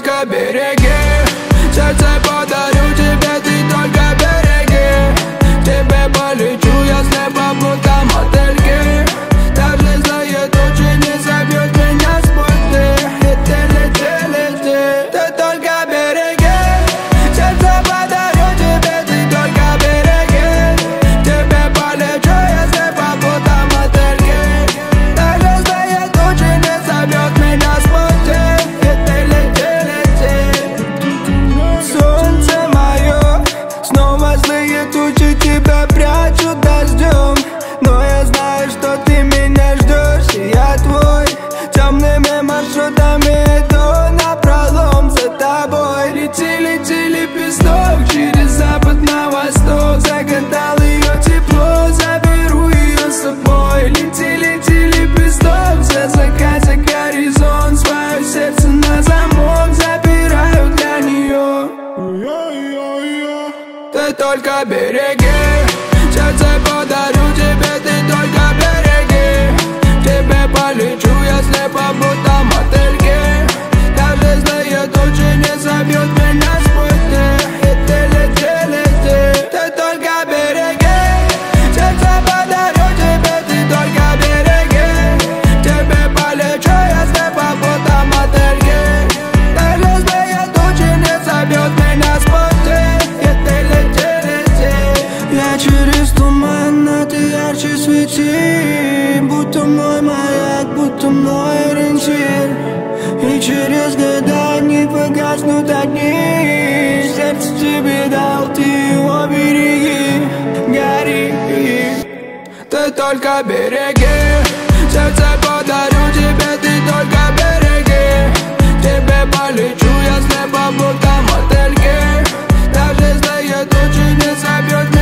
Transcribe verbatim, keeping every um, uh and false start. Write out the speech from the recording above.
только береги. Сердце подарю тебе, ты только береги. К тебе полечу я слепо, будто мотыльки. Даже злые тучи не собьют меня с пути. Лети, лети, лети, ты только береги. Сердце подарю тебе, ты только береги. К тебе полечу я слепо, будто мотыльки. Даже злые тучи не собьют меня с пути. Лети, лети, лети. Солнце мое, снова злые тучи тебя прячут дождем. Но я знаю, что ты меня ждешь, и я твой. Темными маршрутами иду напролом за тобой. Лети, лети, лепесток через запад на восток. Загадал ее тепло, заберу ее с собой. Лети, лети, лепесток, за закате горизонт. Свое сердце на замок запираю для нее. Ты только береги. Сердце подарю тебе, ты только береги. К тебе полечу я слепо, будто мотыльки. Даже злые тучи не собьют меня с пути. Лети, лети, лети, ты только береги. Сердце подарю тебе, ты только береги. К тебе полечу я слепо, будто мотыльки. Даже злые тучи не собьют меня с пути. Лети, лети, лети. Я через туман, а ты ярче свети. Будто мой маяк, будто мой ориентир. И через года не погаснут огни. Сердце тебе дал, ты его береги. Гори. Ты только береги. Сердце подарю тебе, ты только береги. К тебе полечу я слепо, будто мотыльки. Даже злые тучи не собьют